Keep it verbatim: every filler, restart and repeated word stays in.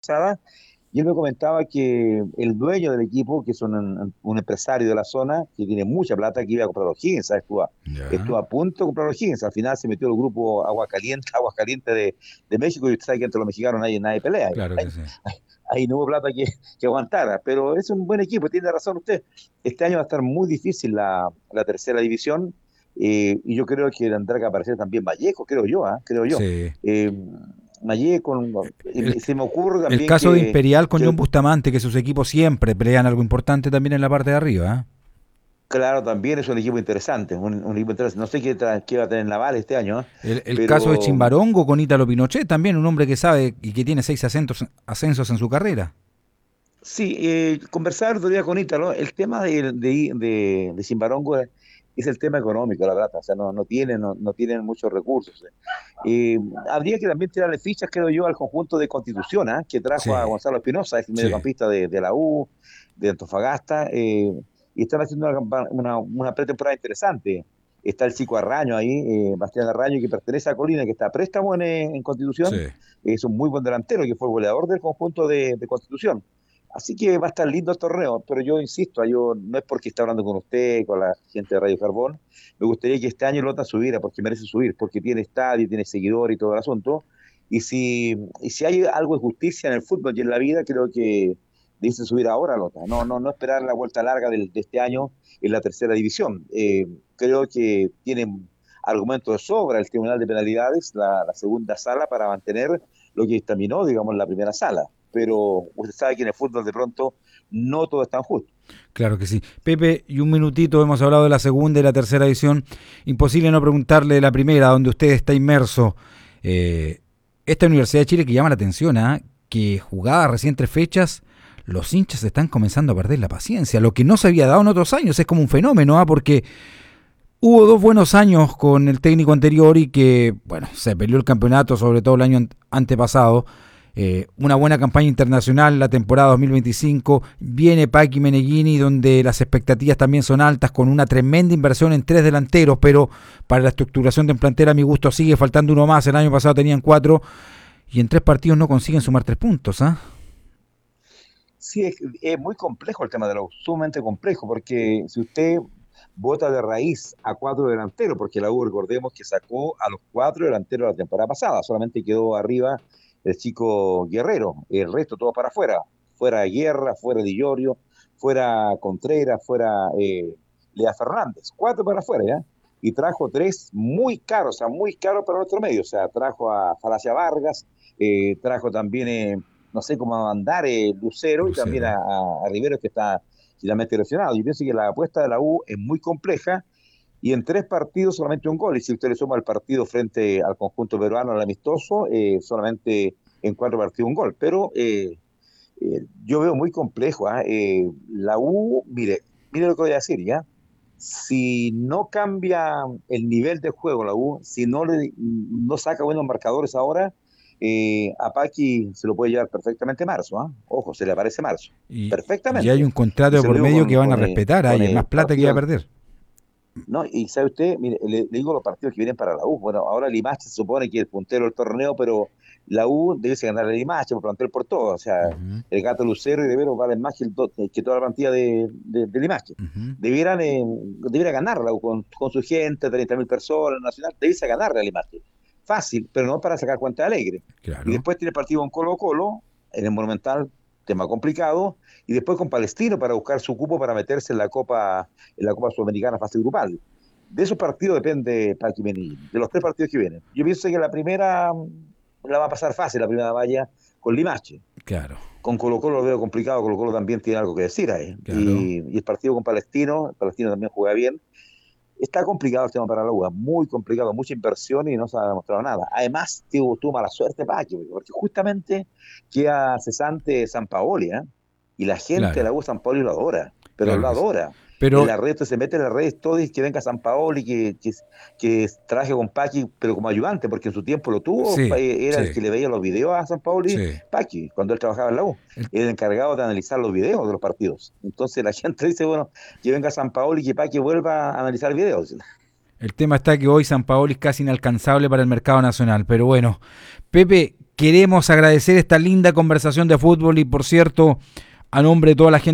pasada, y él me comentaba que el dueño del equipo, que es un, un empresario de la zona, que tiene mucha plata, que iba a comprar los Higgins, ¿sabes? Estuvo, a- Ya, estuvo a punto de comprar los Higgins, al final se metió el grupo Agua Caliente, Agua Caliente de, de México, y usted sabe que entre los mexicanos nadie, nadie pelea, claro que sí. ahí no hubo plata que, que aguantara, pero es un buen equipo, tiene razón usted. Este año va a estar muy difícil la, la tercera división, eh, y yo creo que tendrá que aparecer también Vallejo, creo yo, ¿ah? Creo yo. Sí. Eh, Vallejo, El, eh, se me ocurre el también caso de que, Imperial con que John Bustamante, que sus equipos siempre pelean algo importante también en la parte de arriba. claro, también es un equipo interesante, un, un equipo interesante. No sé qué, tra- qué va a tener Naval este año, ¿eh? ¿Eh? El, el caso de Pero Chimbarongo con Ítalo Pinochet, también un hombre que sabe y que tiene seis ascensos, ascensos en su carrera. sí, eh, conversaba el otro día con Ítalo, el tema de, de, de, de Simbarongo es, es el tema económico, la verdad, o sea, no, no tienen, no, no tienen muchos recursos. Eh. Eh, habría que también tirarle fichas, creo yo, al conjunto de Constitución, ¿ah? Que trajo a Sí, Gonzalo Espinosa, es el sí. mediocampista de, de la U, de Antofagasta, eh, y están haciendo una, campa- una, una pretemporada interesante. Está el chico Arraño ahí, eh, Bastián Arraño, que pertenece a Colina, que está a préstamo en, eh, en Sí. Constitución, es un muy buen delantero, que fue goleador del conjunto de, de Constitución. Así que va a estar lindo el torneo, pero yo insisto, yo no es porque esté hablando con usted, con la gente de Radio Carbón, me gustaría que este año Lota subiera, porque merece subir, porque tiene estadio, tiene seguidor y todo el asunto. Y si, y si hay algo de justicia en el fútbol y en la vida, creo que dice subir ahora Lota, no, no, no esperar la vuelta larga del, de este año en la tercera división. Eh, creo que tienen argumentos de sobra el Tribunal de Penalidades, la, la segunda sala, para mantener lo que examinó, digamos, la primera sala, pero usted sabe que en el fútbol de pronto no todo es tan justo. Claro que sí. Pepe, y un minutito, hemos hablado de la segunda y la tercera edición. Imposible no preguntarle de la primera, donde usted está inmerso. Eh, esta Universidad de Chile que llama la atención, ¿ah? Que jugada recién tres fechas, los hinchas están comenzando a perder la paciencia, lo que no se había dado en otros años, es como un fenómeno, ¿ah? Porque hubo dos buenos años con el técnico anterior y que, bueno, se peleó el campeonato, sobre todo el año antepasado. Eh, una buena campaña internacional la temporada dos mil veinticinco. Viene Paqui Meneghini, donde las expectativas también son altas, con una tremenda inversión en tres delanteros, pero para la estructuración de plantera, a mi gusto, sigue faltando uno más. El año pasado tenían cuatro y en tres partidos no consiguen sumar tres puntos. ¿Ah? Sí, es, es muy complejo el tema de la U, sumamente complejo, porque si usted vota de raíz a cuatro delanteros, porque la U, recordemos que sacó a los cuatro delanteros la temporada pasada, solamente quedó arriba el chico Guerrero, el resto todo para afuera, fuera Guerra, fuera Di Llorio, fuera Contreras, fuera eh, Lea Fernández, cuatro para afuera, ¿ya? Y trajo tres muy caros, o sea, muy caros para nuestro medio, o sea, trajo a Falacia Vargas, eh, trajo también... Eh, no sé cómo andar eh, Lucero y también a, Lucero. a, a Rivero que está finalmente lesionado. Yo pienso que la apuesta de la U es muy compleja y en tres partidos solamente un gol. Y si usted le suma el partido frente al conjunto peruano, al amistoso, eh, solamente en cuatro partidos un gol. Pero eh, eh, yo veo muy complejo. ¿eh? Eh, la U, mire, mire lo que voy a decir, ¿ya? Si no cambia el nivel de juego la U, si no, le, no saca buenos marcadores ahora, eh, a Paqui se lo puede llevar perfectamente marzo, ¿ah? Ojo, se le aparece marzo, Y, y hay perfectamente. un contrato Y de se lo por digo medio que con, van a con, eh, respetar, ¿ah? con Y es más eh, plata que iba a partidos, perder. ¿no? Y sabe usted, mire, le, le digo los partidos que vienen para la U. Bueno, ahora Limache se supone que es el puntero del torneo, pero la U debe ganar a Limache por plantel por todo. O sea, Ujú, el Gato Lucero y Rivero valen más que, el do- que toda la plantilla de, de, de Limache. ujú. Debieran, eh, debiera ganar la U con, con su gente, treinta mil personas, Nacional, debiese ganarle a Limache. Fácil, pero no para sacar cuenta alegre. Y Claro. después tiene partido con Colo-Colo, en el Monumental, tema complicado, y después con Palestino para buscar su cupo para meterse en la Copa, en la Copa Sudamericana fase grupal. De esos partidos depende Paqui Menil, de los tres partidos que vienen. Yo pienso que la primera mm, la va a pasar fácil, la primera valla con Limache. Claro, Con Colo Colo lo veo complicado, Colo Colo también tiene algo que decir ahí. claro. Y, y el partido con Palestino, el Palestino también juega bien. Está complicado el tema para la U, muy complicado, mucha inversión y no se ha demostrado nada. Además, tuvo, tuvo mala suerte Paqui, porque justamente queda cesante San Paoli, ¿eh? Y la gente de Claro, la U San Paoli lo adora, pero claro lo que sí. adora. En Pero la red se mete en las redes todo y que venga San Paoli, que, que, que traje con Paqui, pero como ayudante, porque en su tiempo lo tuvo, sí, eh, era el sí, que le veía los videos a San Paoli, sí. Paqui, cuando él trabajaba en la U. El, Era el encargado de analizar los videos de los partidos. Entonces la gente dice, bueno, que venga San Paoli y que Paqui vuelva a analizar videos. el tema está que hoy San Paoli es casi inalcanzable para el mercado nacional. Pero bueno, Pepe, queremos agradecer esta linda conversación de fútbol y, por cierto, a nombre de toda la gente